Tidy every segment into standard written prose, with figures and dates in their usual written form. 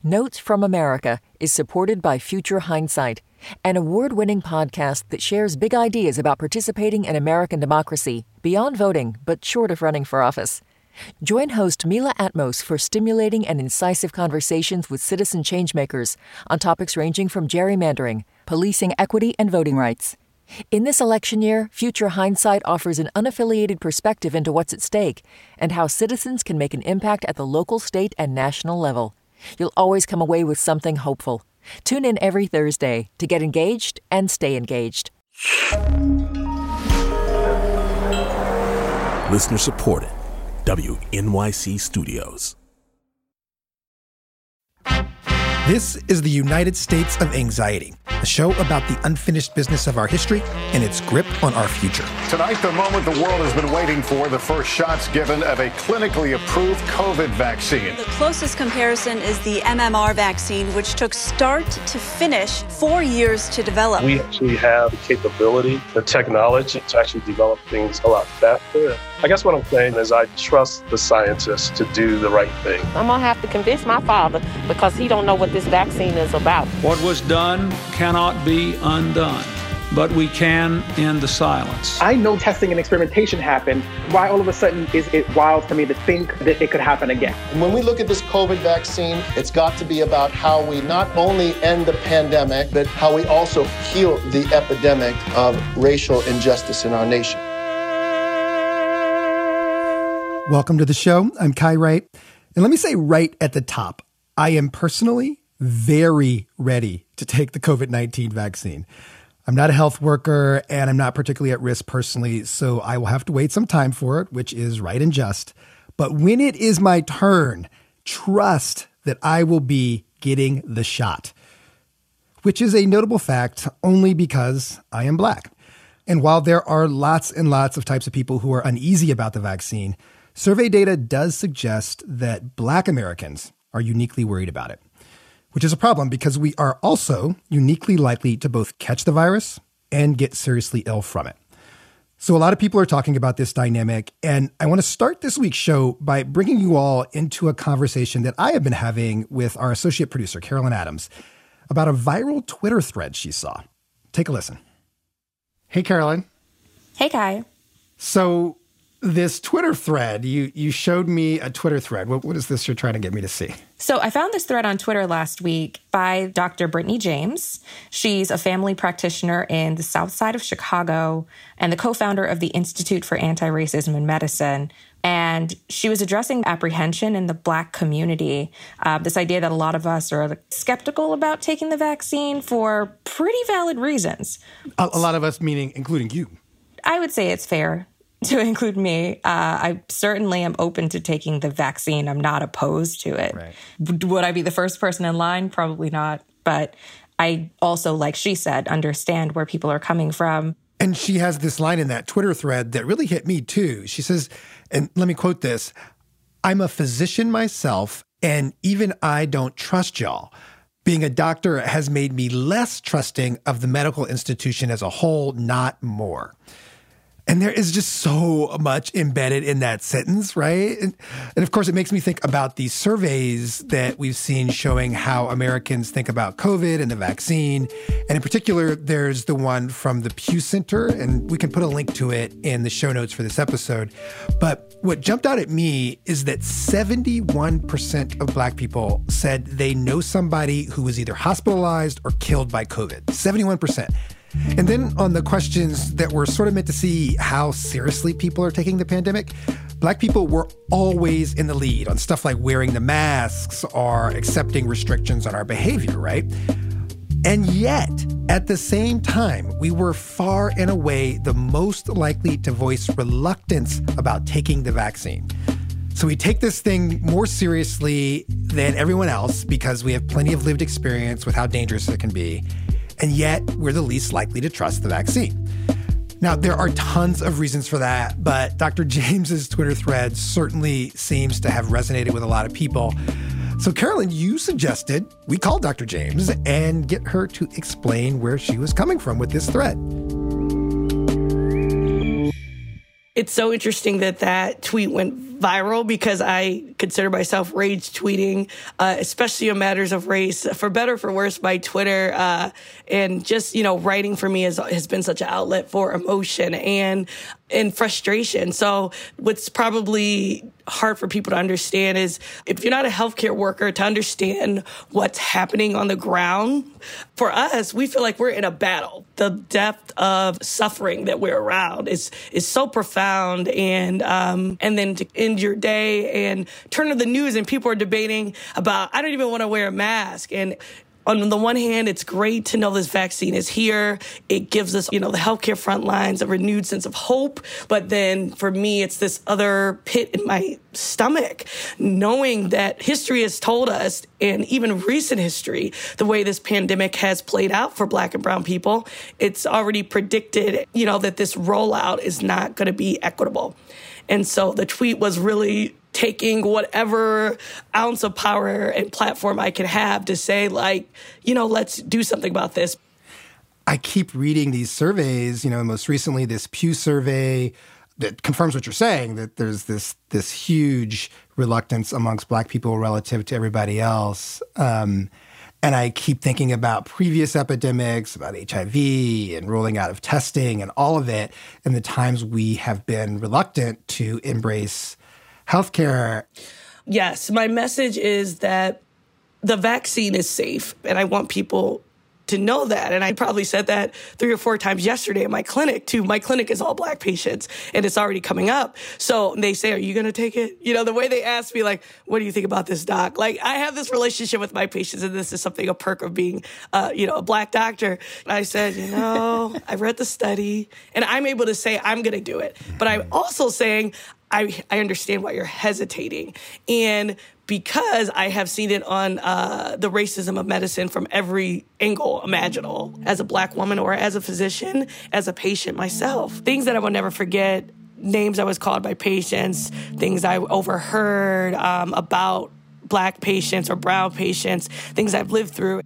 Notes from America is supported by Future Hindsight, an award-winning podcast that shares big ideas about participating in American democracy beyond voting, but short of running for office. Join host Mila Atmos for stimulating and incisive conversations with citizen changemakers on topics ranging from gerrymandering, policing equity, and voting rights. In this election year, Future Hindsight offers an unaffiliated perspective into what's at stake and how citizens can make an impact at the local, state, and national level. You'll always come away with something hopeful. Tune in every Thursday to get engaged and stay engaged. Listener supported. WNYC Studios. This is the United States of Anxiety, a show about the unfinished business of our history and its grip on our future. Tonight, the moment the world has been waiting for, the first shots given of a clinically approved COVID vaccine. The closest comparison is the MMR vaccine, which took start to finish 4 years to develop. We actually have the capability, the technology to actually develop things a lot faster. I guess what I'm saying is I trust the scientists to do the right thing. I'm going to have to convince my father because he don't know what this vaccine is about. What was done cannot be undone, but we can end the silence. I know testing and experimentation happened. Why all of a sudden is it wild for me to think that it could happen again? When we look at this COVID vaccine, it's got to be about how we not only end the pandemic, but how we also heal the epidemic of racial injustice in our nation. Welcome to the show. I'm Kai Wright. And let me say right at the top, I am personally very ready to take the COVID-19 vaccine. I'm not a health worker and I'm not particularly at risk personally, so I will have to wait some time for it, which is right and just. But when it is my turn, trust that I will be getting the shot, which is a notable fact only because I am Black. And while there are lots and lots of types of people who are uneasy about the vaccine, survey data does suggest that Black Americans are uniquely worried about it, which is a problem because we are also uniquely likely to both catch the virus and get seriously ill from it. So a lot of people are talking about this dynamic, and I want to start this week's show by bringing you all into a conversation that I have been having with our associate producer, Carolyn Adams, about a viral Twitter thread she saw. Take a listen. Hey, Carolyn. Hey, Kai. So this Twitter thread, you showed me a Twitter thread. What is this you're trying to get me to see? So I found this thread on Twitter last week by Dr. Brittany James. She's a family practitioner in the South Side of Chicago and the co-founder of the Institute for Anti-Racism in Medicine. And she was addressing apprehension in the Black community, this idea that a lot of us are skeptical about taking the vaccine for pretty valid reasons. A lot of us, meaning including you. I would say it's fair to include me. I certainly am open to taking the vaccine. I'm not opposed to it. Right. Would I be the first person in line? Probably not. But I also, like she said, understand where people are coming from. And she has this line in that Twitter thread that really hit me too. She says, and let me quote this, "I'm a physician myself, and even I don't trust y'all. Being a doctor has made me less trusting of the medical institution as a whole, not more." And there is just so much embedded in that sentence, right? And of course, it makes me think about these surveys that we've seen showing how Americans think about COVID and the vaccine. And in particular, there's the one from the Pew Center, and we can put a link to it in the show notes for this episode. But what jumped out at me is that 71% of Black people said they know somebody who was either hospitalized or killed by COVID. 71%. And then on the questions that were sort of meant to see how seriously people are taking the pandemic, Black people were always in the lead on stuff like wearing the masks or accepting restrictions on our behavior, right? And yet, at the same time, we were far and away the most likely to voice reluctance about taking the vaccine. So we take this thing more seriously than everyone else because we have plenty of lived experience with how dangerous it can be. And yet, we're the least likely to trust the vaccine. Now, there are tons of reasons for that, but Dr. James's Twitter thread certainly seems to have resonated with a lot of people. So, Carolyn, you suggested we call Dr. James and get her to explain where she was coming from with this thread. It's so interesting that tweet went viral because I consider myself rage tweeting, especially on matters of race, for better or for worse, by Twitter. And just, writing for me has been such an outlet for emotion and frustration. So what's probably hard for people to understand is if you're not a healthcare worker, to understand what's happening on the ground. For us, we feel like we're in a battle. The depth of suffering that we're around is so profound. And then to end your day and turn to the news and people are debating about, I don't even want to wear a mask. And on the one hand, it's great to know this vaccine is here. It gives us, the healthcare front lines a renewed sense of hope. But then for me, it's this other pit in my stomach, knowing that history has told us, and even recent history, the way this pandemic has played out for Black and brown people, it's already predicted, that this rollout is not going to be equitable. And so the tweet was really taking whatever ounce of power and platform I can have to say, let's do something about this. I keep reading these surveys, most recently this Pew survey that confirms what you're saying, that there's this huge reluctance amongst Black people relative to everybody else. And I keep thinking about previous epidemics, about HIV and rolling out of testing and all of it, and the times we have been reluctant to embrace healthcare. Yes, my message is that the vaccine is safe, and I want people to know that. And I probably said that 3 or 4 times yesterday at my clinic, too. My clinic is all Black patients, and it's already coming up. So they say, are you going to take it? The way they ask me, what do you think about this, doc? I have this relationship with my patients, and this is a perk of being, a Black doctor. And I said, I read the study, and I'm able to say I'm going to do it. But I'm also saying, I understand why you're hesitating. And because I have seen it on the racism of medicine from every angle imaginable, as a Black woman or as a physician, as a patient myself. Things that I will never forget, names I was called by patients, things I overheard about Black patients or brown patients, things I've lived through.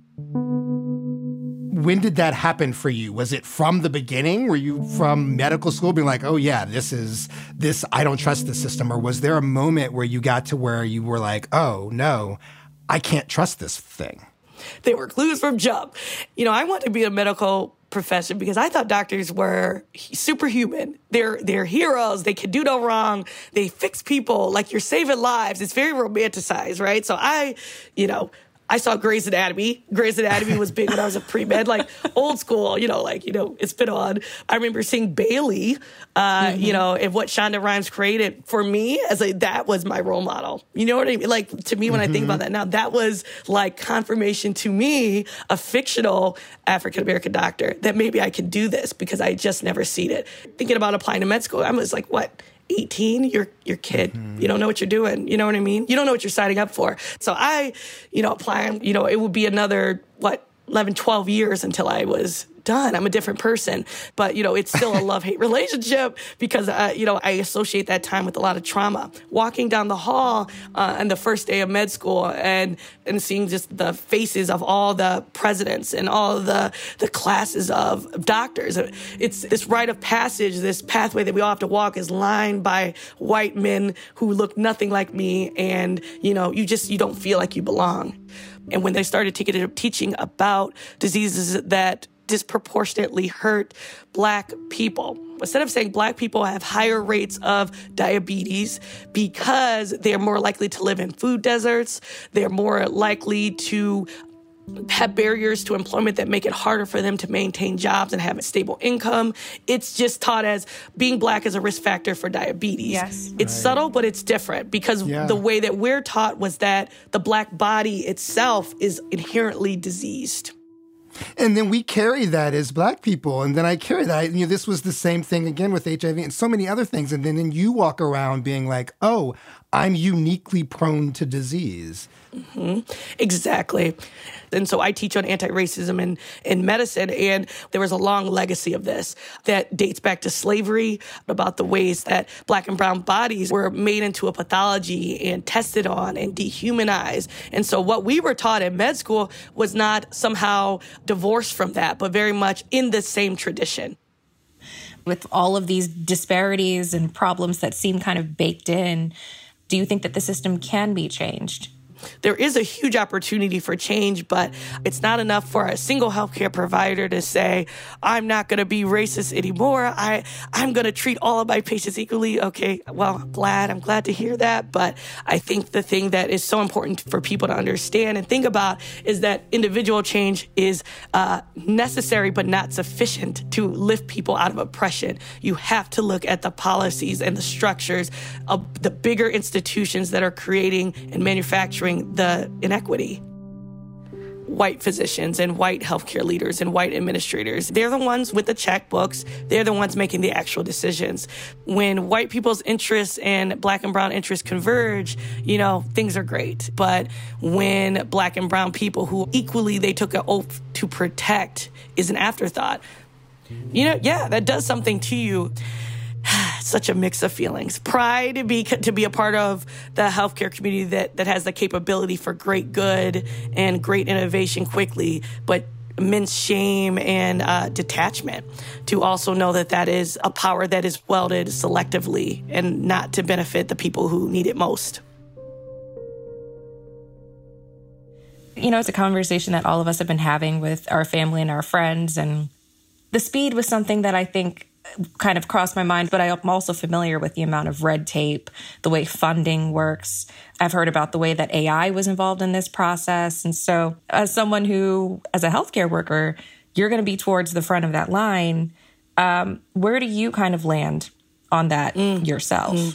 When did that happen for you? Was it from the beginning? Were you from medical school being like, oh yeah, this, I don't trust the system? Or was there a moment where you got to where you were like, oh no, I can't trust this thing? They were clues from jump. I wanted to be a medical profession because I thought doctors were superhuman. They're heroes. They can do no wrong. They fix people. You're saving lives. It's very romanticized, right? So I saw Grey's Anatomy. Grey's Anatomy was big when I was a pre-med, old school, it's been on. I remember seeing Bailey, and what Shonda Rhimes created for me that was my role model. You know what I mean? To me, when I think about that now, that was confirmation to me, a fictional African-American doctor, that maybe I could do this because I just never seen it. Thinking about applying to med school, I was like, what? 18, you're a kid. You don't know what you're doing. You know what I mean? You don't know what you're signing up for. So I, applying, it would be another, 11, 12 years until I was done. I'm a different person. But, it's still a love-hate relationship because, I associate that time with a lot of trauma. Walking down the hall on the first day of med school and seeing just the faces of all the presidents and all the classes of doctors. It's this rite of passage, this pathway that we all have to walk is lined by white men who look nothing like me. And, you don't feel like you belong. And when they started teaching about diseases that disproportionately hurt Black people, instead of saying Black people have higher rates of diabetes because they're more likely to live in food deserts, they're more likely to have barriers to employment that make it harder for them to maintain jobs and have a stable income. It's just taught as being Black is a risk factor for diabetes. Yes. It's subtle, but it's different because the way that we're taught was that the Black body itself is inherently diseased. And then we carry that as Black people. And then I carry that. This was the same thing again with HIV and so many other things. And then you walk around being like, oh, I'm uniquely prone to disease. Mm-hmm. Exactly. And so I teach on anti-racism in medicine, and there was a long legacy of this that dates back to slavery, about the ways that Black and brown bodies were made into a pathology and tested on and dehumanized. And so what we were taught in med school was not somehow divorced from that, but very much in the same tradition. With all of these disparities and problems that seem kind of baked in, do you think that the system can be changed? There is a huge opportunity for change, but it's not enough for a single healthcare provider to say, I'm not going to be racist anymore. I'm going to treat all of my patients equally. Okay, well, I'm glad to hear that. But I think the thing that is so important for people to understand and think about is that individual change is necessary but not sufficient to lift people out of oppression. You have to look at the policies and the structures of the bigger institutions that are creating and manufacturing the inequity. White physicians and white healthcare leaders and white administrators, they're the ones with the checkbooks. They're the ones making the actual decisions. When white people's interests and Black and brown interests converge, things are great. But when Black and brown people who equally they took an oath to protect is an afterthought, that does something to you. Such a mix of feelings. Pride to be a part of the healthcare community that has the capability for great good and great innovation quickly, but immense shame and detachment to also know that is a power that is wielded selectively and not to benefit the people who need it most. It's a conversation that all of us have been having with our family and our friends, and the speed was something that I think kind of crossed my mind, but I'm also familiar with the amount of red tape, the way funding works. I've heard about the way that AI was involved in this process. And so as someone who, as a healthcare worker, you're going to be towards the front of that line. Where do you kind of land on that yourself?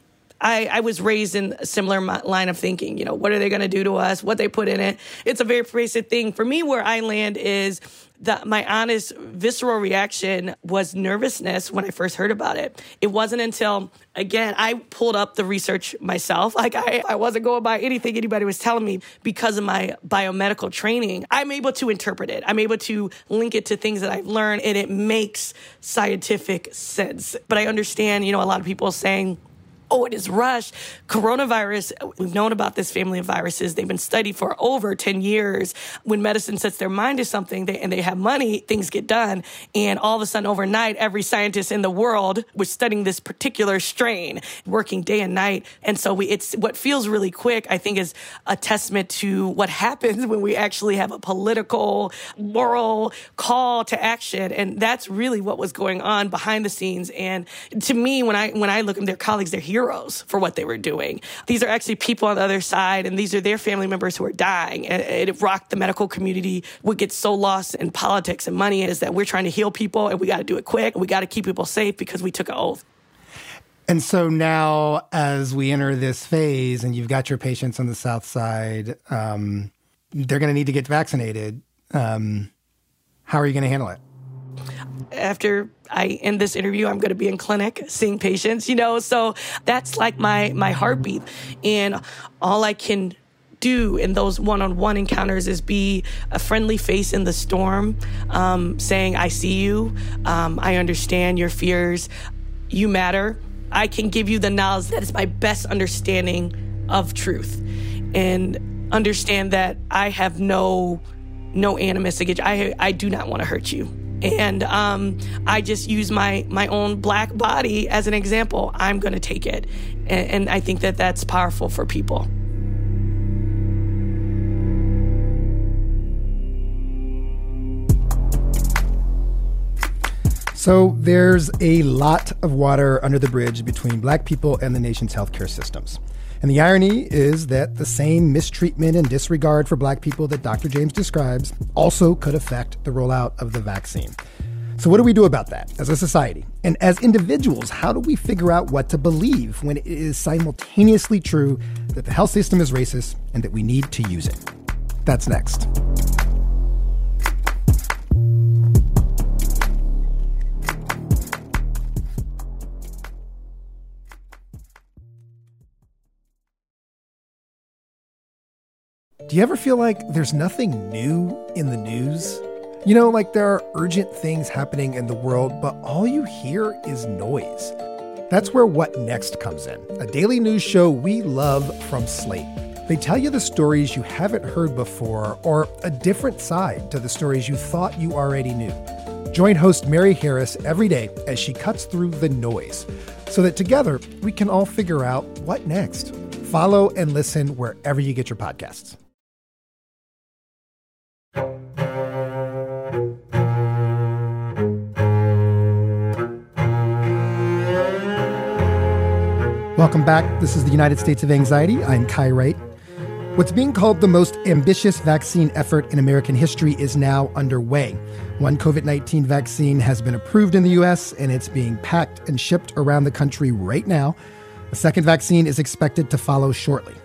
I was raised in a similar line of thinking, what are they going to do to us, what they put in it. It's a very pervasive thing. For me, where I land is my honest, visceral reaction was nervousness when I first heard about it. It wasn't until, again, I pulled up the research myself. I wasn't going by anything anybody was telling me because of my biomedical training. I'm able to interpret it. I'm able to link it to things that I've learned, and it makes scientific sense. But I understand, a lot of people saying, oh, it is rushed. Coronavirus, we've known about this family of viruses. They've been studied for over 10 years. When medicine sets their mind to something and they have money, things get done. And all of a sudden, overnight, every scientist in the world was studying this particular strain, working day and night. And so it's what feels really quick, I think, is a testament to what happens when we actually have a political, moral call to action. And that's really what was going on behind the scenes. And to me, when I look at their colleagues, they're heroes for what they were doing. These are actually people on the other side, and these are their family members who are dying. And it rocked the medical community. What gets so lost in politics and money is that we're trying to heal people, and we got to do it quick, and we got to keep people safe because we took an oath. And so now, as we enter this phase, and you've got your patients on the South Side, they're going to need to get vaccinated. How are you going to handle it? After I end this interview, I'm going to be in clinic seeing patients, so that's like my heartbeat. And all I can do in those one-on-one encounters is be a friendly face in the storm, saying, I see you. I understand your fears. You matter. I can give you the knowledge that is my best understanding of truth, and understand that I have no animus against you. I do not want to hurt you. And I just use my own Black body as an example. I'm going to take it. And I think that that's powerful for people. So there's a lot of water under the bridge between Black people and the nation's healthcare systems. And the irony is that the same mistreatment and disregard for Black people that Dr. James describes also could affect the rollout of the vaccine. So what do we do about that as a society? And as individuals, how do we figure out what to believe when it is simultaneously true that the health system is racist and that we need to use it? That's next. Do you ever feel like there's nothing new in the news? Like there are urgent things happening in the world, but all you hear is noise. That's where What Next comes in, a daily news show we love from Slate. They tell you the stories you haven't heard before, or a different side to the stories you thought you already knew. Join host Mary Harris every day as she cuts through the noise so that together we can all figure out what next. Follow and listen wherever you get your podcasts. Welcome back. This is the United States of Anxiety. I'm Kai Wright. What's being called the most ambitious vaccine effort in American history is now underway. One COVID-19 vaccine has been approved in the U.S., and it's being packed and shipped around the country right now. A second vaccine is expected to follow shortly.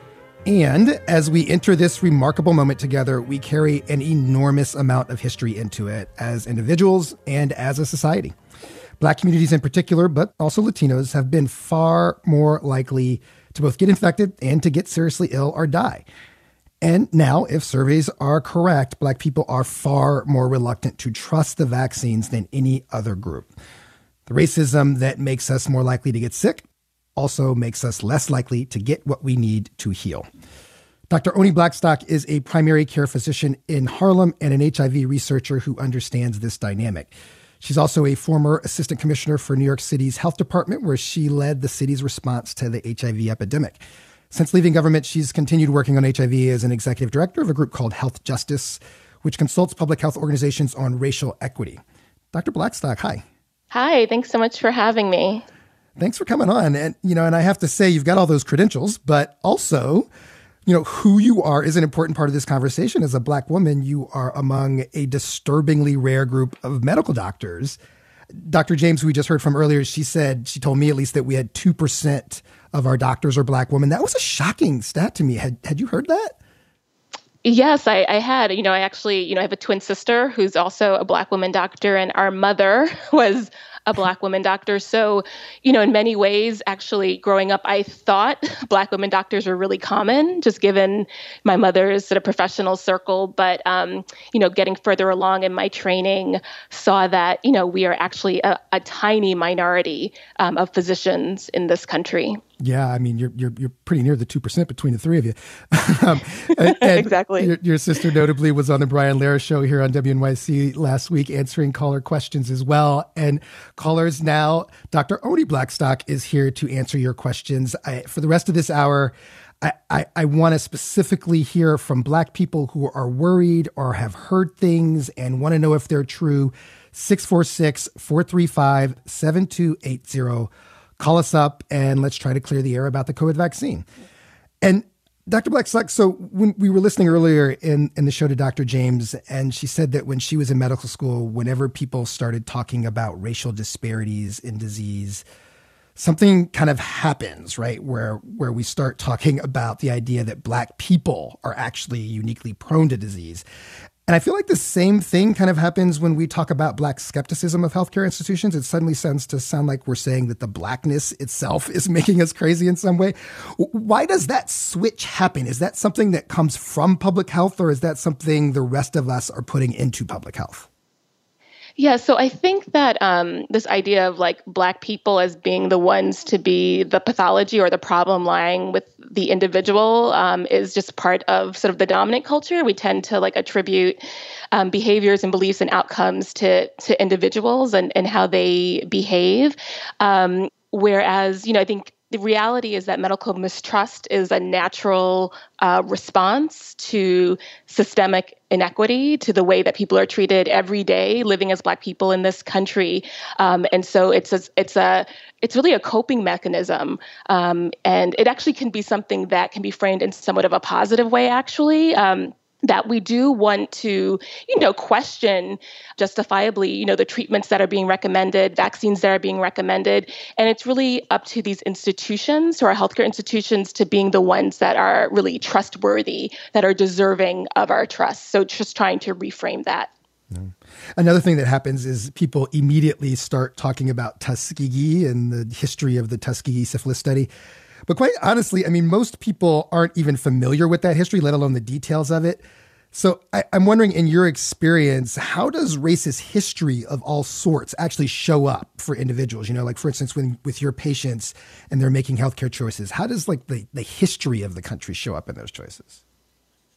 And as we enter this remarkable moment together, we carry an enormous amount of history into it as individuals and as a society. Black communities in particular, but also Latinos, have been far more likely to both get infected and to get seriously ill or die. And now, if surveys are correct, Black people are far more reluctant to trust the vaccines than any other group. The racism that makes us more likely to get sick also makes us less likely to get what we need to heal. Dr. Oni Blackstock is a primary care physician in Harlem and an HIV researcher who understands this dynamic. She's also a former assistant commissioner for New York City's health department, where she led the city's response to the HIV epidemic. Since leaving government, she's continued working on HIV as an executive director of a group called Health Justice, which consults public health organizations on racial equity. Dr. Blackstock, hi. Hi, thanks so much for having me. Thanks for coming on. And, and I have to say, you've got all those credentials, but also, who you are is an important part of this conversation. As a Black woman, you are among a disturbingly rare group of medical doctors. Dr. James, who we just heard from earlier, she told me at least that we had 2% of our doctors are Black women. That was a shocking stat to me. Had you heard that? Yes, I had. I actually, I have a twin sister who's also a Black woman doctor, and our mother was a Black woman doctor. So, in many ways, actually growing up, I thought Black women doctors were really common, just given my mother's sort of professional circle. But, getting further along in my training, saw that, we are actually a tiny minority of physicians in this country. Yeah, I mean, you're pretty near the 2% between the three of you. and exactly. Your sister notably was on the Brian Lehrer show here on WNYC last week, answering caller questions as well. And callers now, Dr. Oni Blackstock is here to answer your questions. For the rest of this hour, I want to specifically hear from Black people who are worried or have heard things and want to know if they're true. 646-435-7280. Call us up and let's try to clear the air about the COVID vaccine. And Dr. Blackstock, so when we were listening earlier in the show to Dr. James, and she said that when she was in medical school, whenever people started talking about racial disparities in disease, something kind of happens, right? Where we start talking about the idea that Black people are actually uniquely prone to disease. And I feel like the same thing kind of happens when we talk about Black skepticism of healthcare institutions. It suddenly sounds like we're saying that the Blackness itself is making us crazy in some way. Why does that switch happen? Is that something that comes from public health, or is that something the rest of us are putting into public health? Yeah, so I think that this idea of Black people as being the ones to be the pathology or the problem lying with the individual is just part of sort of the dominant culture. We tend to attribute behaviors and beliefs and outcomes to individuals and how they behave. Whereas, I think the reality is that medical mistrust is a natural response to systemic inequity, to the way that people are treated every day living as Black people in this country. And so it's really a coping mechanism. And it actually can be something that can be framed in somewhat of a positive way, actually. That we do want to, question justifiably, the treatments that are being recommended, vaccines that are being recommended. And it's really up to these institutions, or our healthcare institutions, to being the ones that are really trustworthy, that are deserving of our trust. So just trying to reframe that. Another thing that happens is people immediately start talking about Tuskegee and the history of the Tuskegee syphilis study. But quite honestly, I mean, most people aren't even familiar with that history, let alone the details of it. So I'm wondering, in your experience, how does racist history of all sorts actually show up for individuals? For instance, with your patients and they're making healthcare choices, how does the history of the country show up in those choices?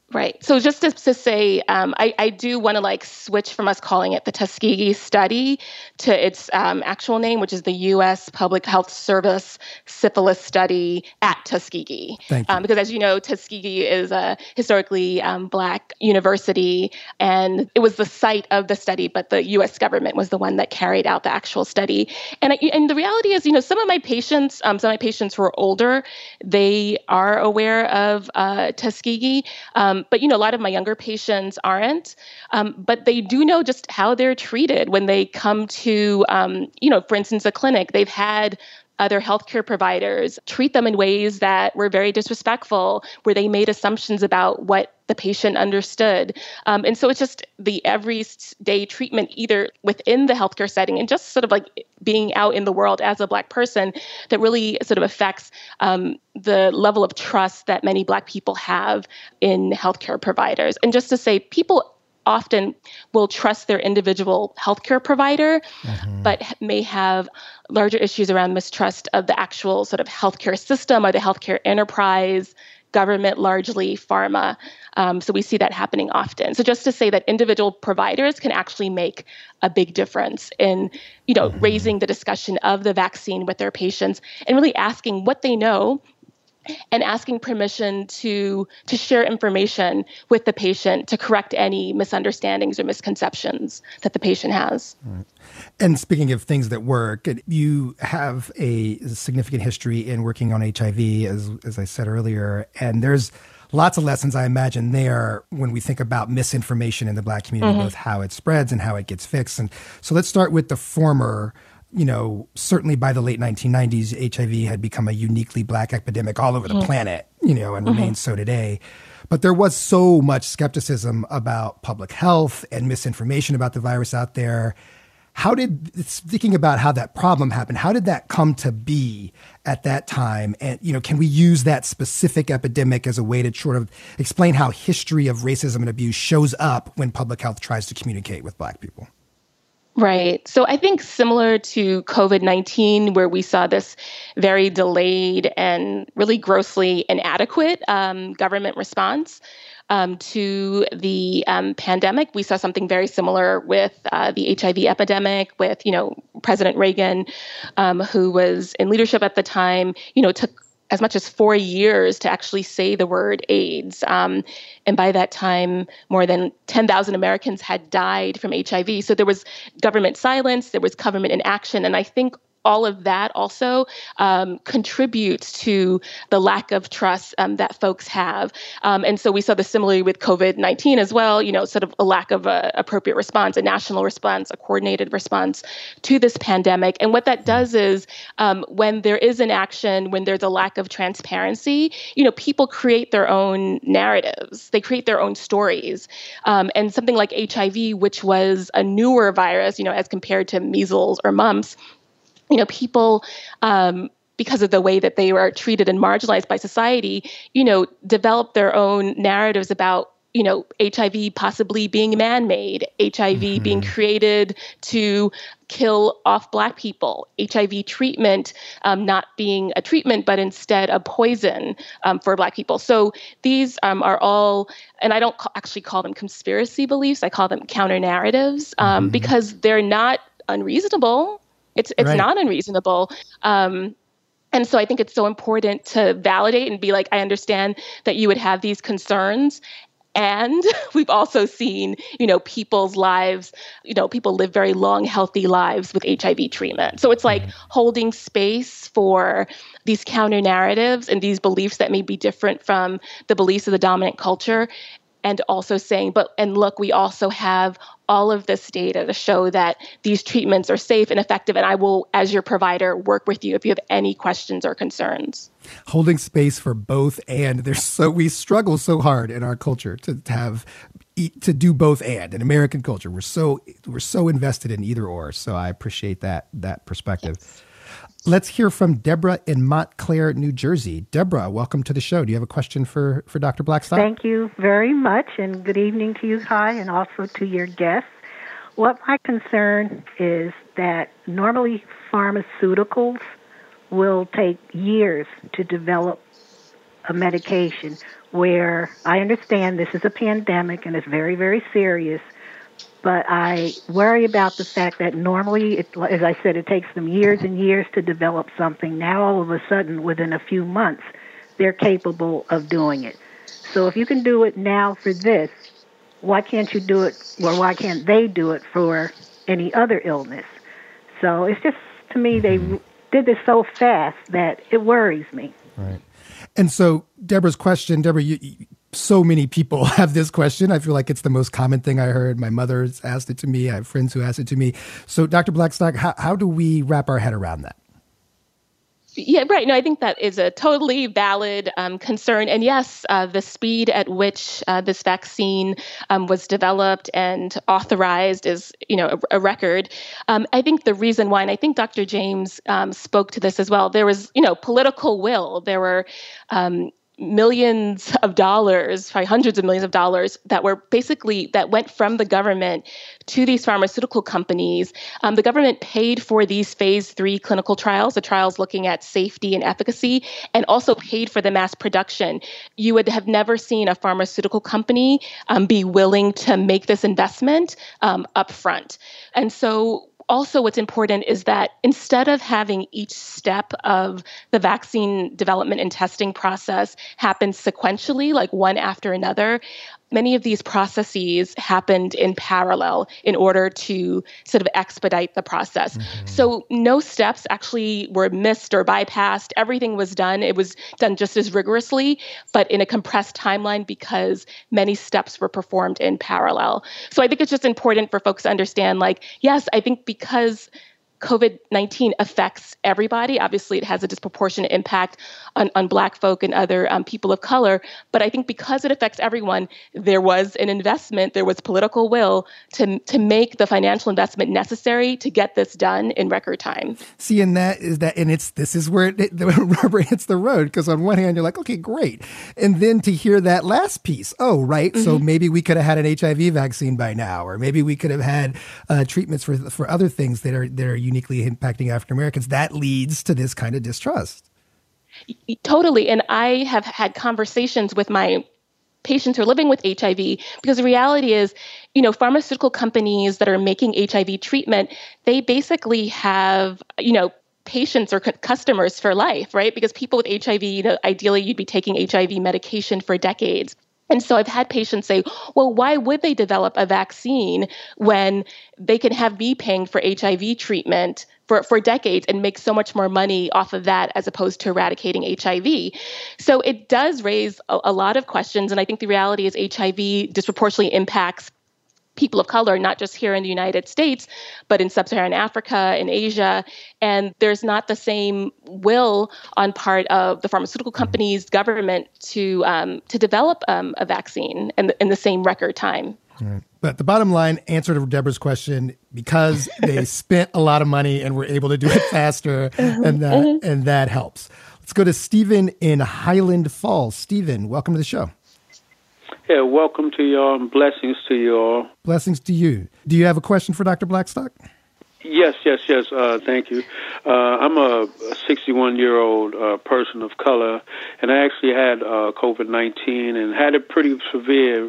Right. So just to say, I do want to switch from us calling it the Tuskegee study to its actual name, which is the U.S. Public Health Service Syphilis Study at Tuskegee. Thank you. Because as you know, Tuskegee is a historically Black university, and it was the site of the study, but the U.S. government was the one that carried out the actual study. And the reality is, some of my patients who are older, they are aware of Tuskegee. But, a lot of my younger patients aren't. But they do know just how they're treated when they come to, for instance, a clinic. They've had other healthcare providers treat them in ways that were very disrespectful, where they made assumptions about what the patient understood. And so it's just the everyday treatment, either within the healthcare setting and just sort of being out in the world as a Black person, that really sort of affects the level of trust that many Black people have in healthcare providers. And just to say, people often will trust their individual healthcare provider, but may have larger issues around mistrust of the actual sort of healthcare system or the healthcare enterprise, government, largely pharma. So we see that happening often. So just to say that individual providers can actually make a big difference in, raising the discussion of the vaccine with their patients and really asking what they know and asking permission to share information with the patient to correct any misunderstandings or misconceptions that the patient has. Right. And speaking of things that work, you have a significant history in working on HIV, as I said earlier, and there's lots of lessons, I imagine, there when we think about misinformation in the Black community, both how it spreads and how it gets fixed. And so let's start with the former. Certainly by the late 1990s, HIV had become a uniquely Black epidemic all over the planet, and remains so today. But there was so much skepticism about public health and misinformation about the virus out there. Thinking about how that problem happened, how did that come to be at that time? And, can we use that specific epidemic as a way to sort of explain how history of racism and abuse shows up when public health tries to communicate with Black people? Right. So I think similar to COVID-19, where we saw this very delayed and really grossly inadequate government response to the pandemic, we saw something very similar with the HIV epidemic, with, President Reagan, who was in leadership at the time, took as much as 4 years to actually say the word AIDS. And by that time, more than 10,000 Americans had died from HIV. So there was government silence, there was government inaction. And I think all of that also contributes to the lack of trust that folks have. And so we saw this similarly with COVID-19 as well, sort of a lack of appropriate response, a national response, a coordinated response to this pandemic. And what that does is when there is an action, when there's a lack of transparency, people create their own narratives. They create their own stories. And something like HIV, which was a newer virus, as compared to measles or mumps, people, because of the way that they were treated and marginalized by society, developed their own narratives about, HIV possibly being man-made, HIV being created to kill off Black people, HIV treatment not being a treatment, but instead a poison for Black people. So these are all, and I don't actually call them conspiracy beliefs, I call them counter-narratives because they're not unreasonable. It's right. Not unreasonable. And so I think it's so important to validate and be like, I understand that you would have these concerns. And we've also seen, people's lives, people live very long, healthy lives with HIV treatment. So it's like holding space for these counter narratives and these beliefs that may be different from the beliefs of the dominant culture. And also saying, look, we also have all of this data to show that these treatments are safe and effective. And I will, as your provider, work with you if you have any questions or concerns. Holding space for both and. We struggle so hard in our culture to do both and. In American culture, we're so invested in either or. So I appreciate that perspective. Yes. Let's hear from Deborah in Montclair, New Jersey. Deborah, welcome to the show. Do you have a question for Dr. Blackstock? Thank you very much, and good evening to you, Kai, and also to your guests. What my concern is that normally pharmaceuticals will take years to develop a medication, where I understand this is a pandemic and it's very, very serious, but I worry about the fact that normally, as I said, it takes them years and years to develop something. Now, all of a sudden, within a few months, they're capable of doing it. So if you can do it now for this, why can't you do it, or why can't they do it for any other illness? So it's just, to me, they did this so fast that it worries me. Right. And so Deborah's question, Deborah, so many people have this question. I feel like it's the most common thing I heard. My mother's asked it to me. I have friends who asked it to me. So Dr. Blackstock, how do we wrap our head around that? Yeah, right. No, I think that is a totally valid concern. And yes, the speed at which this vaccine was developed and authorized is, a record. I think the reason why, and I think Dr. James spoke to this as well, there was, political will. There were millions of dollars, probably hundreds of millions of dollars that went from the government to these pharmaceutical companies. The government paid for these phase 3 clinical trials, the trials looking at safety and efficacy, and also paid for the mass production. You would have never seen a pharmaceutical company be willing to make this investment upfront. And so also, what's important is that instead of having each step of the vaccine development and testing process happen sequentially, like one after another, many of these processes happened in parallel in order to sort of expedite the process. Mm-hmm. So no steps actually were missed or bypassed. Everything was done. It was done just as rigorously, but in a compressed timeline because many steps were performed in parallel. So I think it's just important for folks to understand, yes, I think because COVID-19 affects everybody. Obviously, it has a disproportionate impact on Black folk and other people of color. But I think because it affects everyone, there was an investment, there was political will to make the financial investment necessary to get this done in record time. See, and this is where the rubber hits the road. Because on one hand, you're like, okay, great. And then to hear that last piece, oh, right. Mm-hmm. So maybe we could have had an HIV vaccine by now, or maybe we could have had treatments for other things that are uniquely impacting African Americans. That leads to this kind of distrust. Totally. And I have had conversations with my patients who are living with HIV, because the reality is, pharmaceutical companies that are making HIV treatment, they basically have, patients or customers for life, right? Because people with HIV, ideally you'd be taking HIV medication for decades. And so I've had patients say, well, why would they develop a vaccine when they can have me paying for HIV treatment for decades and make so much more money off of that as opposed to eradicating HIV? So it does raise a lot of questions. And I think the reality is HIV disproportionately impacts people of color, not just here in the United States, but in sub-Saharan Africa, in Asia. And there's not the same will on part of the pharmaceutical companies, government to develop a vaccine in the same record time. Right. But the bottom line, answer to Deborah's question, because they spent a lot of money and were able to do it faster, and that helps. Let's go to Stephen in Highland Falls. Stephen, welcome to the show. Yeah, welcome to y'all and blessings to you all. Blessings to you. Do you have a question for Dr. Blackstock? Yes. Thank you. I'm a 61-year-old person of color, and I actually had COVID-19 and had it pretty severe,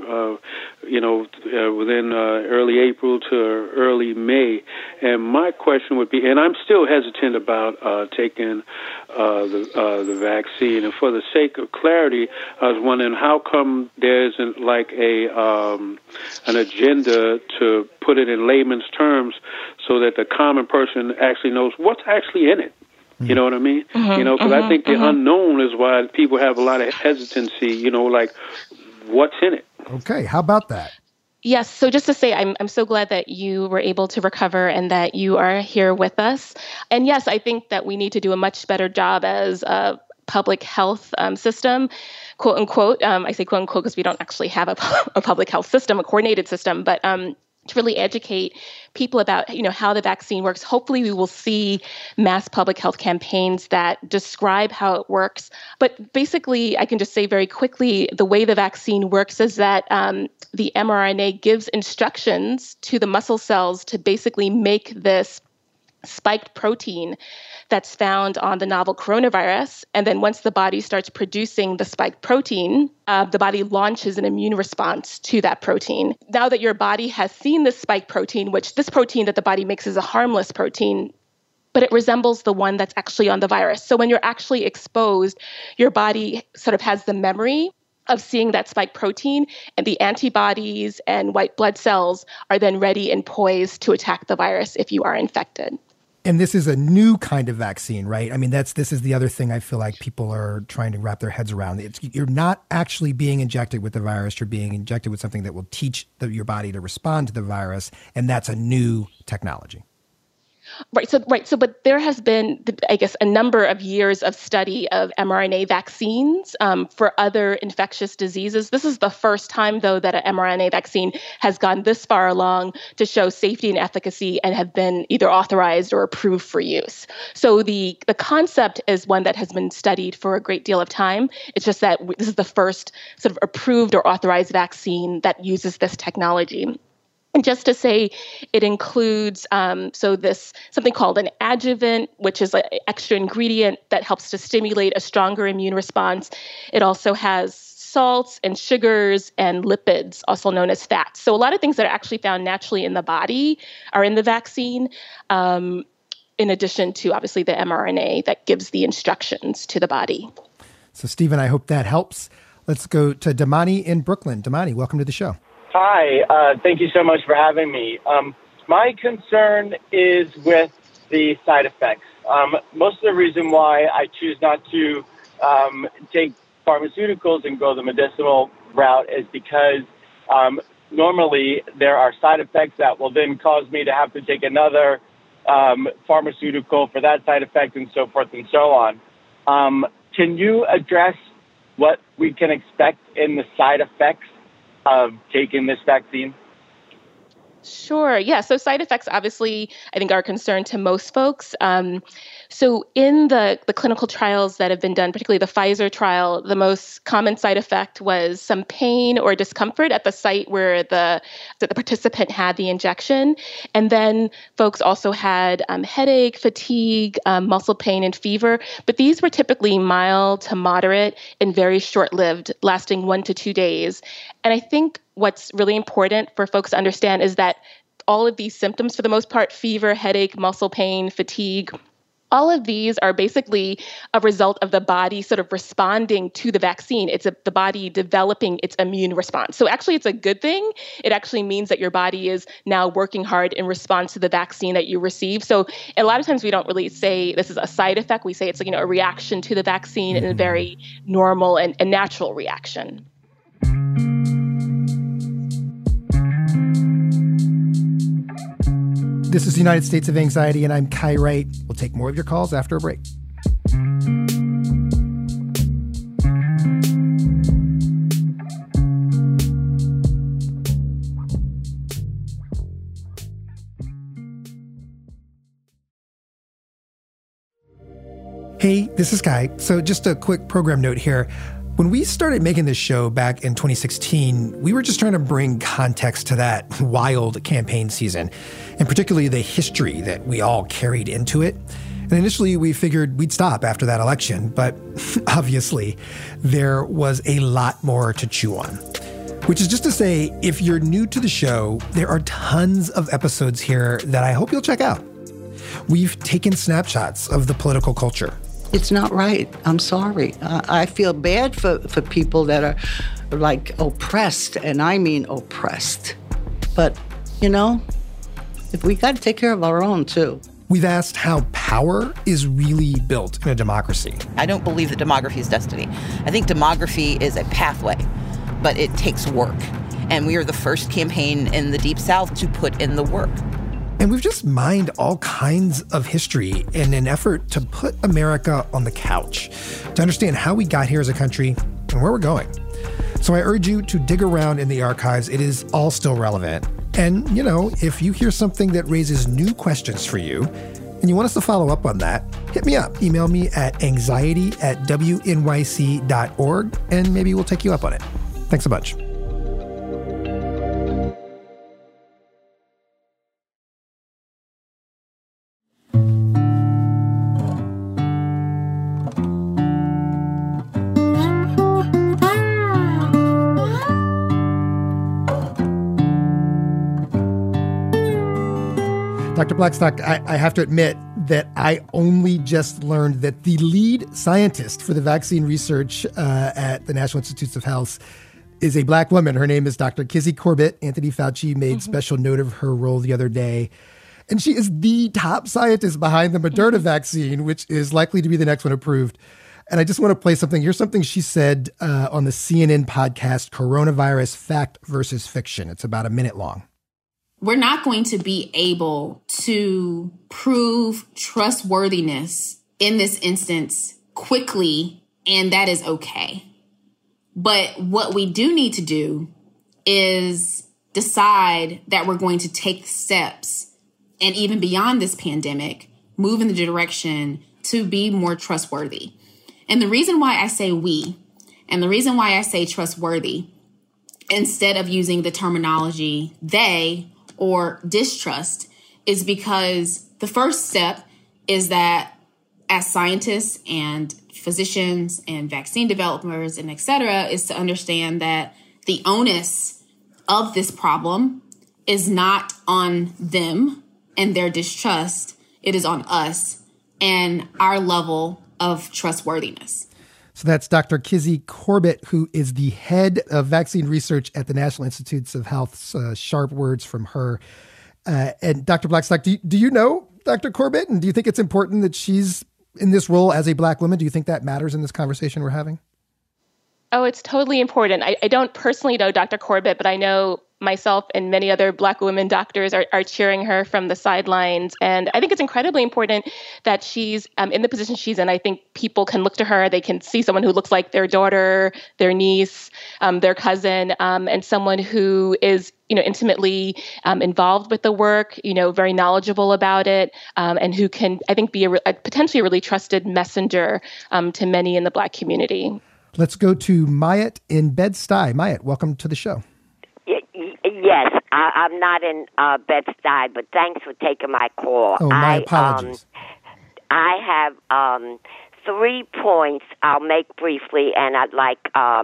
within early April to early May. And my question would be, and I'm still hesitant about taking the vaccine. And for the sake of clarity, I was wondering how come there isn't like an agenda to put it in layman's terms so that the common person actually knows what's actually in it. You know what I mean? Mm-hmm, because I think the unknown is why people have a lot of hesitancy, like what's in it. Okay, how about that? Yes. So just to say, I'm so glad that you were able to recover and that you are here with us. And yes, I think that we need to do a much better job as a public health system, quote unquote. I say quote unquote because we don't actually have a public health system, a coordinated system, but to really educate people about, how the vaccine works. Hopefully we will see mass public health campaigns that describe how it works. But basically, I can just say very quickly, the way the vaccine works is that the mRNA gives instructions to the muscle cells to basically make this spiked protein that's found on the novel coronavirus. And then once the body starts producing the spiked protein, the body launches an immune response to that protein. Now that your body has seen this spike protein, which this protein that the body makes is a harmless protein, but it resembles the one that's actually on the virus. So when you're actually exposed, your body sort of has the memory of seeing that spike protein, and the antibodies and white blood cells are then ready and poised to attack the virus if you are infected. And this is a new kind of vaccine, right? I mean, this is the other thing I feel like people are trying to wrap their heads around. You're not actually being injected with the virus. You're being injected with something that will teach your body to respond to the virus, and that's a new technology. Right. So, but there has been, I guess, a number of years of study of mRNA vaccines for other infectious diseases. This is the first time, though, that an mRNA vaccine has gone this far along to show safety and efficacy and have been either authorized or approved for use. So the concept is one that has been studied for a great deal of time. It's just that this is the first sort of approved or authorized vaccine that uses this technology. And just to say, it includes this something called an adjuvant, which is an extra ingredient that helps to stimulate a stronger immune response. It also has salts and sugars and lipids, also known as fats. So a lot of things that are actually found naturally in the body are in the vaccine, in addition to, obviously, the mRNA that gives the instructions to the body. So, Stephen, I hope that helps. Let's go to Damani in Brooklyn. Damani, welcome to the show. Hi, thank you so much for having me. My concern is with the side effects. Most of the reason why I choose not to take pharmaceuticals and go the medicinal route is because normally there are side effects that will then cause me to have to take another pharmaceutical for that side effect and so forth and so on. Can you address what we can expect in the side effects of taking this vaccine? Sure. Yeah. So side effects, obviously, I think are a concern to most folks. So in the clinical trials that have been done, particularly the Pfizer trial, the most common side effect was some pain or discomfort at the site where the participant had the injection. And then folks also had headache, fatigue, muscle pain, and fever. But these were typically mild to moderate and very short-lived, lasting 1 to 2 days. And I think what's really important for folks to understand is that all of these symptoms, for the most part, fever, headache, muscle pain, fatigue, all of these are basically a result of the body sort of responding to the vaccine. It's the body developing its immune response. So actually, it's a good thing. It actually means that your body is now working hard in response to the vaccine that you receive. So a lot of times we don't really say this is a side effect. We say it's a reaction to the vaccine and a very normal and natural reaction. This is the United States of Anxiety, and I'm Kai Wright. We'll take more of your calls after a break. Hey, this is Kai. So just a quick program note here. When we started making this show back in 2016, we were just trying to bring context to that wild campaign season, and particularly the history that we all carried into it. And initially, we figured we'd stop after that election, but obviously, there was a lot more to chew on. Which is just to say, if you're new to the show, there are tons of episodes here that I hope you'll check out. We've taken snapshots of the political culture. It's not right. I'm sorry. I feel bad for people that are oppressed, and I mean oppressed. But, if we got to take care of our own, too. We've asked how power is really built in a democracy. I don't believe that demography is destiny. I think demography is a pathway, but it takes work. And we are the first campaign in the Deep South to put in the work. And we've just mined all kinds of history in an effort to put America on the couch, to understand how we got here as a country and where we're going. So I urge you to dig around in the archives. It is all still relevant. And, if you hear something that raises new questions for you, and you want us to follow up on that, hit me up. Email me at anxiety@wnyc.org, and maybe we'll take you up on it. Thanks a bunch. Dr. Blackstock, I have to admit that I only just learned that the lead scientist for the vaccine research at the National Institutes of Health is a Black woman. Her name is Dr. Kizzy Corbett. Anthony Fauci made special note of her role the other day. And she is the top scientist behind the Moderna vaccine, which is likely to be the next one approved. And I just want to play something. Here's something she said on the CNN podcast, Coronavirus Fact versus Fiction. It's about a minute long. We're not going to be able to prove trustworthiness in this instance quickly, and that is okay. But what we do need to do is decide that we're going to take steps, and even beyond this pandemic, move in the direction to be more trustworthy. And the reason why I say we, and the reason why I say trustworthy, instead of using the terminology they or distrust, is because the first step is that as scientists and physicians and vaccine developers and et cetera, is to understand that the onus of this problem is not on them and their distrust. It is on us and our level of trustworthiness. So that's Dr. Kizzy Corbett, who is the head of vaccine research at the National Institutes of Health's sharp words from her. And Dr. Blackstock, do you know Dr. Corbett? And do you think it's important that she's in this role as a Black woman? Do you think that matters in this conversation we're having? Oh, it's totally important. I don't personally know Dr. Corbett, but I know myself and many other Black women doctors are cheering her from the sidelines. And I think it's incredibly important that she's in the position she's in. I think people can look to her. They can see someone who looks like their daughter, their niece, their cousin, and someone who is, intimately involved with the work, very knowledgeable about it, and who can, I think, be a potentially a really trusted messenger to many in the Black community. Let's go to Mayat in Bed-Stuy. Mayat, welcome to the show. Yes, I'm not in Bed-Stuy, but thanks for taking my call. Oh, my apologies. I have 3 points I'll make briefly, and I'd like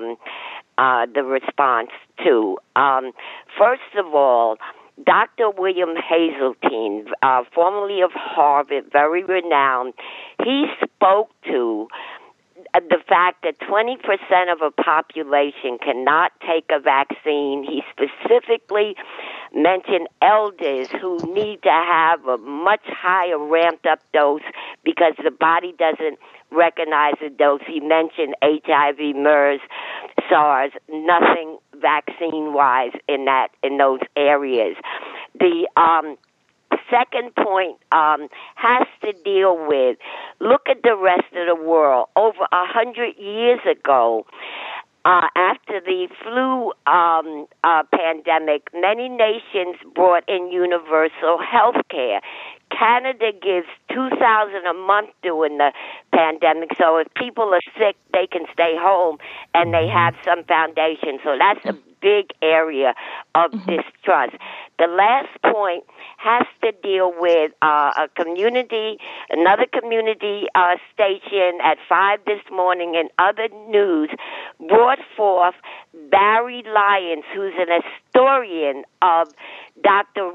the response to. First of all, Dr. William Hazeltine, formerly of Harvard, very renowned, he spoke to the fact that 20% of a population cannot take a vaccine. He specifically mentioned elders who need to have a much higher ramped up dose because the body doesn't recognize the dose. He mentioned HIV, MERS, SARS, nothing vaccine-wise in those areas. The second point has to deal with, look at the rest of the world. Over 100 years ago, after the flu pandemic, many nations brought in universal health care. Canada gives $2,000 a month during the pandemic, so if people are sick, they can stay home and they have some foundation. So that's a big area of distrust. The last point has to deal with another community station at 5 this morning and other news brought forth Barry Lyons, who's an historian of Dr.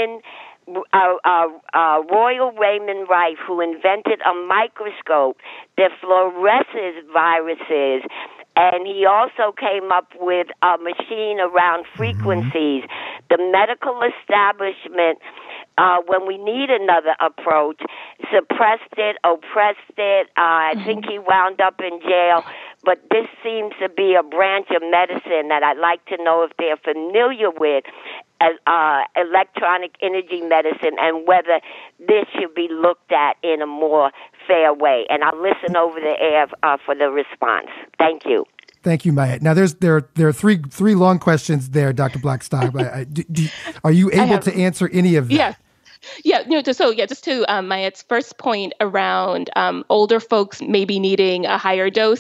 Royal Raymond Rife, who invented a microscope that fluoresces viruses. And he also came up with a machine around frequencies. The medical establishment, when we need another approach, suppressed it, oppressed it. I think he wound up in jail. But this seems to be a branch of medicine that I'd like to know if they're familiar with, electronic energy medicine, and whether this should be looked at in a more fair way. And I'll listen over the air for the response. Thank you. Thank you, Maya. Now, there are three long questions there, Dr. Blackstock. Are you able to answer any of them? Yeah. Just to Maya's first point around older folks maybe needing a higher dose.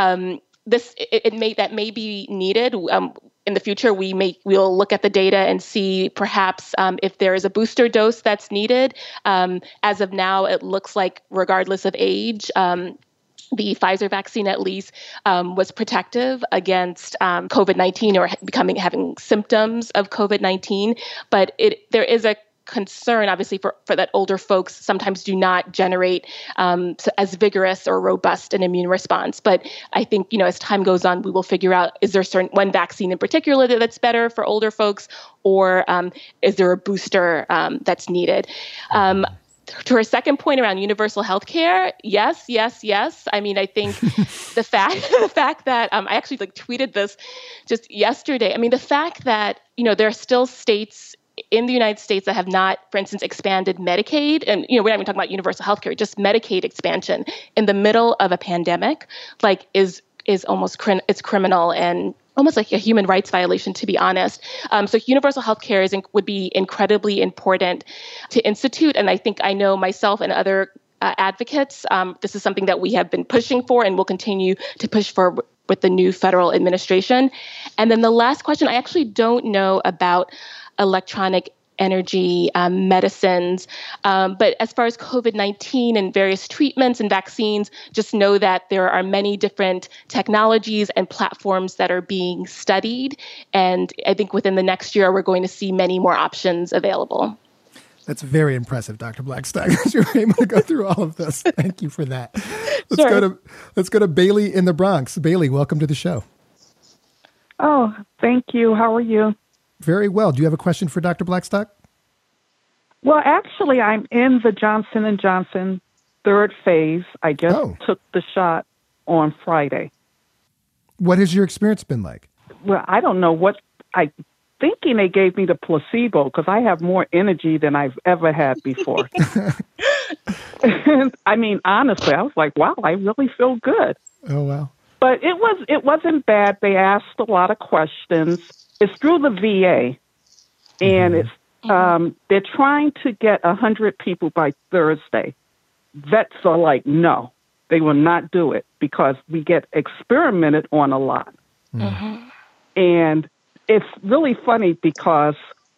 That may be needed. In the future, we'll look at the data and see perhaps if there is a booster dose that's needed. As of now, it looks like regardless of age, the Pfizer vaccine at least was protective against COVID-19 or having symptoms of COVID-19. But there is a concern, obviously, for that older folks sometimes do not generate as vigorous or robust an immune response. But I think, as time goes on, we will figure out, is there one vaccine in particular that's better for older folks, or is there a booster that's needed? To her second point around universal health care, yes. I mean, I think the fact that I actually tweeted this just yesterday. I mean, the fact that, there are still states in the United States that have not, for instance, expanded Medicaid, and, we're not even talking about universal health care, just Medicaid expansion in the middle of a pandemic, is almost it's criminal and almost like a human rights violation, to be honest. So universal health care would be incredibly important to institute. And I know myself and other advocates, this is something that we have been pushing for and will continue to push for with the new federal administration. And then the last question, I actually don't know about electronic energy medicines. But as far as COVID-19 and various treatments and vaccines, just know that there are many different technologies and platforms that are being studied. And I think within the next year, we're going to see many more options available. That's very impressive, Dr. Blackstock. You were able to go through all of this. Thank you for that. Let's go to Bailey in the Bronx. Bailey, welcome to the show. Oh, thank you. How are you? Very well. Do you have a question for Dr. Blackstock? Well, actually, I'm in the Johnson & Johnson third phase. I just took the shot on Friday. What has your experience been like? Well, I don't know what I'm thinking. They gave me the placebo because I have more energy than I've ever had before. I mean, honestly, I was like, wow, I really feel good. Oh, wow. But it wasn't bad. They asked a lot of questions. It's through the VA, and it's they're trying to get 100 people by Thursday. Vets are like, no, they will not do it because we get experimented on a lot. Mm-hmm. And it's really funny because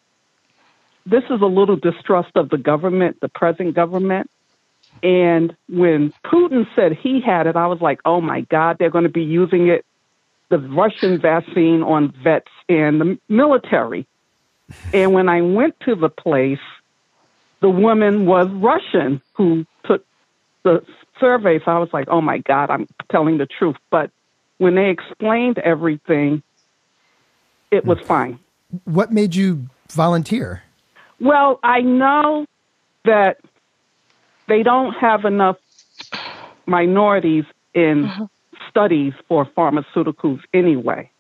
this is a little distrust of the government, the present government. And when Putin said he had it, I was like, oh, my God, they're going to be using it, the Russian vaccine, on vets and the military. And when I went to the place, the woman was Russian who took the survey. So I was like, oh, my God, I'm telling the truth. But when they explained everything, it was fine. What made you volunteer? Well, I know that they don't have enough minorities in studies for pharmaceuticals anyway.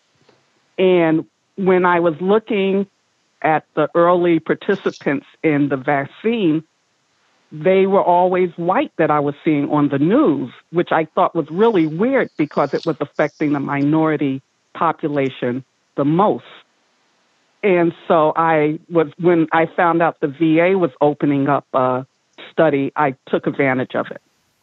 And when I was looking at the early participants in the vaccine, they were always white that I was seeing on the news, which I thought was really weird because it was affecting the minority population the most. And so when I found out the VA was opening up a study, I took advantage of it.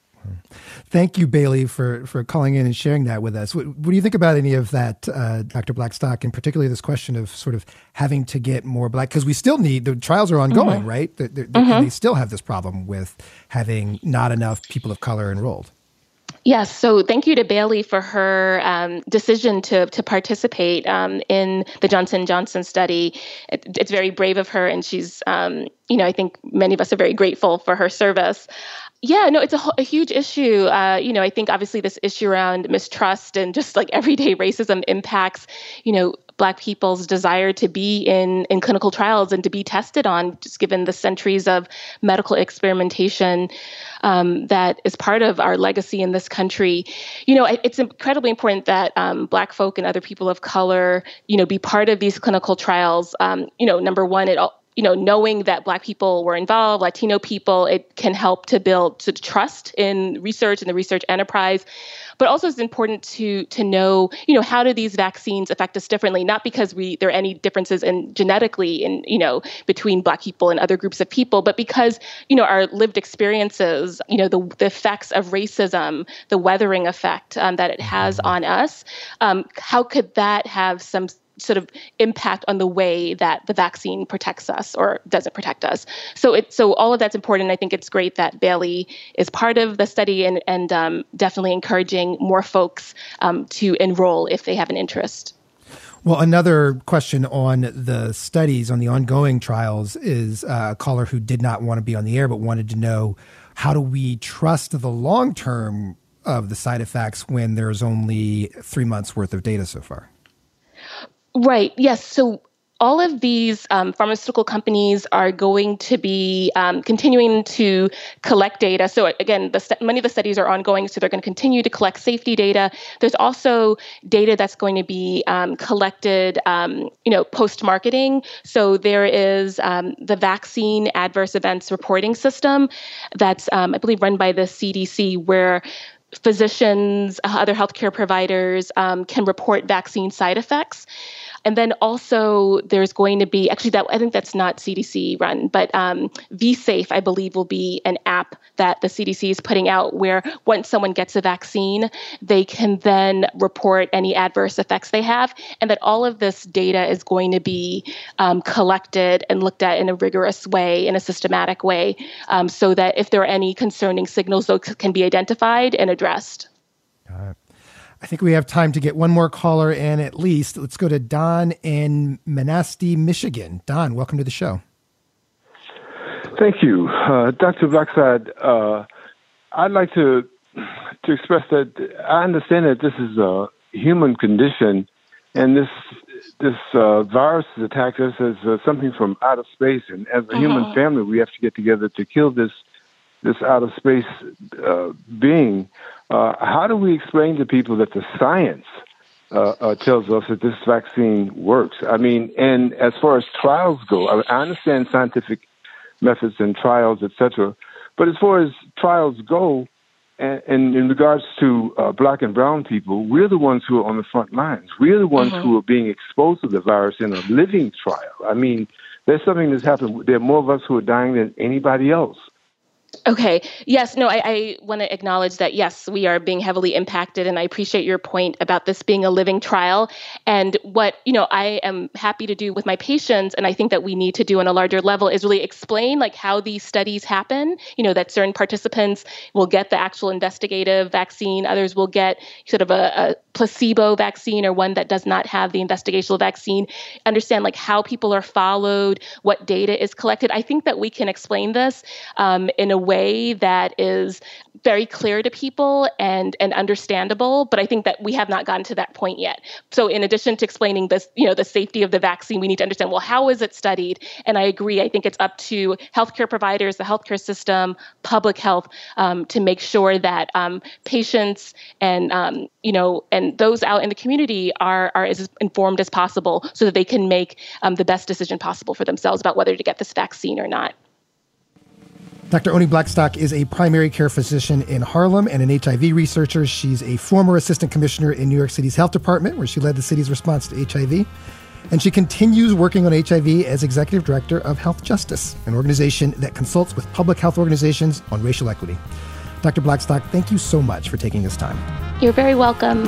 Thank you, Bailey, for calling in and sharing that with us. What do you think about any of that, Dr. Blackstock, and particularly this question of sort of having to get more Black, because we still need, the trials are ongoing, right? And they still have this problem with having not enough people of color enrolled. Yes. So thank you to Bailey for her decision to participate in the Johnson & Johnson study. It's very brave of her, and she's, I think many of us are very grateful for her service. Yeah, no, it's a huge issue. I think obviously this issue around mistrust and just like everyday racism impacts, Black people's desire to be in clinical trials and to be tested on, just given the centuries of medical experimentation that is part of our legacy in this country. It's incredibly important that Black folk and other people of color, be part of these clinical trials. Number one, knowing that Black people were involved, Latino people, it can help to build trust in research and the research enterprise. But also it's important to know, how do these vaccines affect us differently? Not because there are any differences genetically between Black people and other groups of people, but because, our lived experiences, the effects of racism, the weathering effect that it has on us, how could that have some sort of impact on the way that the vaccine protects us or doesn't protect us. So all of that's important. I think it's great that Bailey is part of the study and definitely encouraging more folks to enroll if they have an interest. Well, another question on the studies, on the ongoing trials, is a caller who did not want to be on the air but wanted to know, how do we trust the long term of the side effects when there's only 3 months worth of data so far? Right. Yes. So all of these pharmaceutical companies are going to be continuing to collect data. So again, many of the studies are ongoing, so they're going to continue to collect safety data. There's also data that's going to be collected, post-marketing. So there is the vaccine adverse events reporting system that's, I believe, run by the CDC, where physicians, other healthcare providers can report vaccine side effects. And then also there's going to be, I think that's not CDC run, but vSafe, I believe, will be an app that the CDC is putting out where once someone gets a vaccine, they can then report any adverse effects they have. And that all of this data is going to be collected and looked at in a rigorous way, in a systematic way, so that if there are any concerning signals, those can be identified and addressed. Got it. I think we have time to get one more caller in at least. Let's go to Don in Manistee, Michigan. Don, welcome to the show. Thank you. Dr. Blackside, I'd like to express that I understand that this is a human condition, and this virus has attacked us as something from outer space, and as a human family, we have to get together to kill this outer space being. How do we explain to people that the science tells us that this vaccine works? I mean, and as far as trials go, I understand scientific methods and trials, etc. But as far as trials go, and in regards to black and brown people, we're the ones who are on the front lines. We're the ones who are being exposed to the virus in a living trial. I mean, there's something that's happened. There are more of us who are dying than anybody else. Okay. Yes. No, I want to acknowledge that, yes, we are being heavily impacted. And I appreciate your point about this being a living trial. And what, I am happy to do with my patients, and I think that we need to do on a larger level, is really explain how these studies happen, that certain participants will get the actual investigative vaccine. Others will get sort of a placebo vaccine, or one that does not have the investigational vaccine. Understand how people are followed, what data is collected. I think that we can explain this in a way that is very clear to people and understandable, but I think that we have not gotten to that point yet. So in addition to explaining this, the safety of the vaccine, we need to understand, well, how is it studied? And I agree, I think it's up to healthcare providers, the healthcare system, public health, to make sure that patients and those out in the community are as informed as possible, so that they can make the best decision possible for themselves about whether to get this vaccine or not. Dr. Oni Blackstock is a primary care physician in Harlem and an HIV researcher. She's a former assistant commissioner in New York City's health department, where she led the city's response to HIV. And she continues working on HIV as executive director of Health Justice, an organization that consults with public health organizations on racial equity. Dr. Blackstock, thank you so much for taking this time. You're very welcome.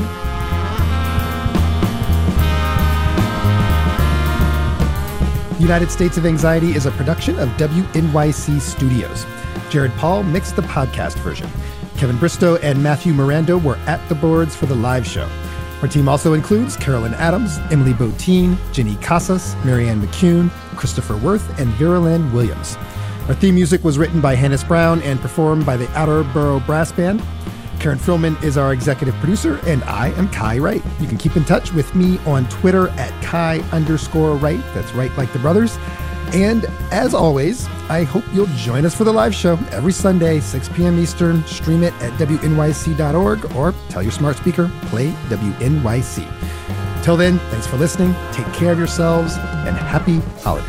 United States of Anxiety is a production of WNYC Studios. Jared Paul mixed the podcast version. Kevin Bristow and Matthew Miranda were at the boards for the live show. Our team also includes Carolyn Adams, Emily Botine, Jenny Casas, Marianne McCune, Christopher Worth, and Vera Lynn Williams. Our theme music was written by Hannes Brown and performed by the Outer Borough Brass Band. Karen Frillman is our executive producer, and I am Kai Wright. You can keep in touch with me on Twitter at Kai_Wright. That's right, like the brothers. And as always, I hope you'll join us for the live show every Sunday, 6 p.m. Eastern. Stream it at WNYC.org, or tell your smart speaker, play WNYC. Till then, thanks for listening. Take care of yourselves, and happy holidays.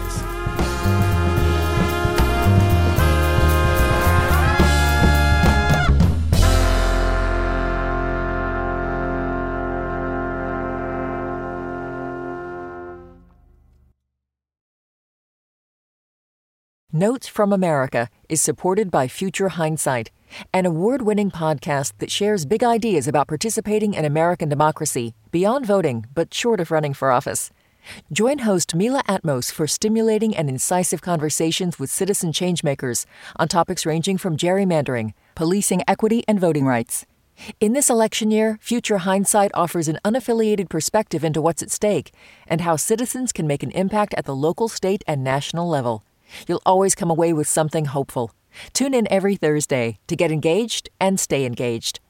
Notes from America is supported by Future Hindsight, an award-winning podcast that shares big ideas about participating in American democracy, beyond voting, but short of running for office. Join host Mila Atmos for stimulating and incisive conversations with citizen changemakers on topics ranging from gerrymandering, policing equity and voting rights. In this election year, Future Hindsight offers an unaffiliated perspective into what's at stake and how citizens can make an impact at the local, state, and national level. You'll always come away with something hopeful. Tune in every Thursday to get engaged and stay engaged.